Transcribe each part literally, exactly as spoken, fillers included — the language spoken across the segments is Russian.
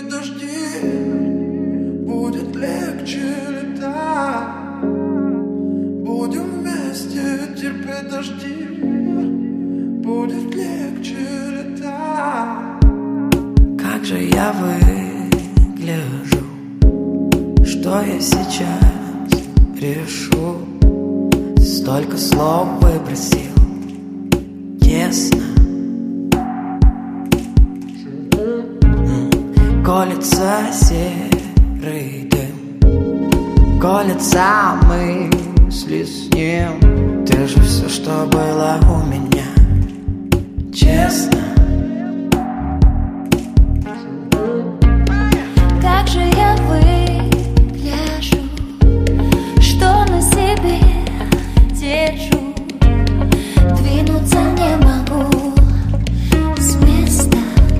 терпеть дожди, будет легче летать. Будем вместе терпеть дожди, будет легче летать. Как же я выгляжу, что я сейчас решу? Столько слов выбросил, тесно. Колется серый дым, колется мысли с ним. Ты же все, что было у меня, честно. Как же я выгляжу, что на себе держу, двинуться не могу с места.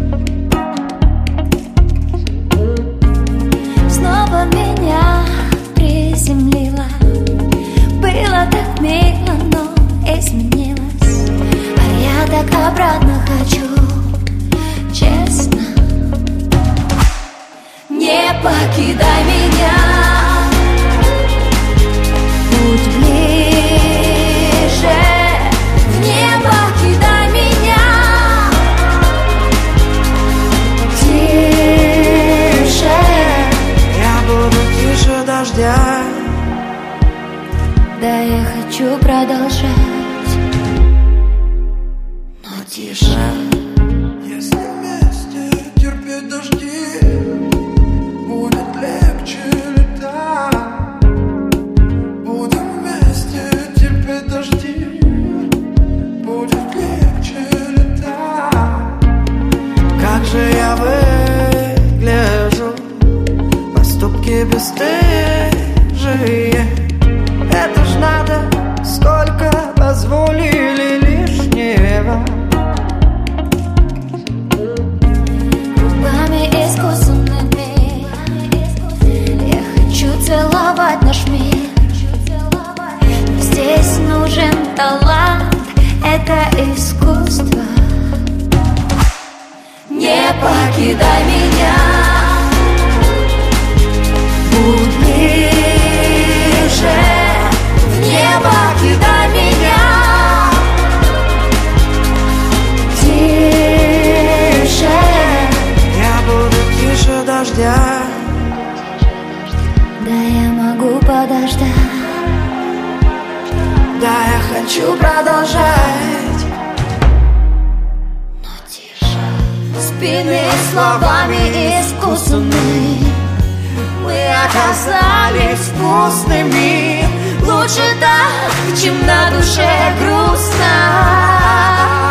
Снова меня приземлила, было так мило, но изменилось. А я так обратно хочу, честно. Не покидай меня, будь ближе. Не покидай меня, тише. Я буду тише дождя. Да, я хочу продолжать, но тише. Если вместе терпеть дожди, будет легче летать. Будем вместе терпеть дожди, будет легче летать. Как же я выгляжу, поступки бесстыжие. Это ж надо, сколько позволили лишнего. Губами искусственными я хочу целовать наш мир. Здесь нужен талант, это искусство. Не покидай меня, будь ближе. Не покидай меня, тише. Я буду тише дождя. Да, я могу подождать, Да, я хочу продолжать, но тише. Спины словами искусственными мы оказались вкусными. Лучше так, чем на душе грустно.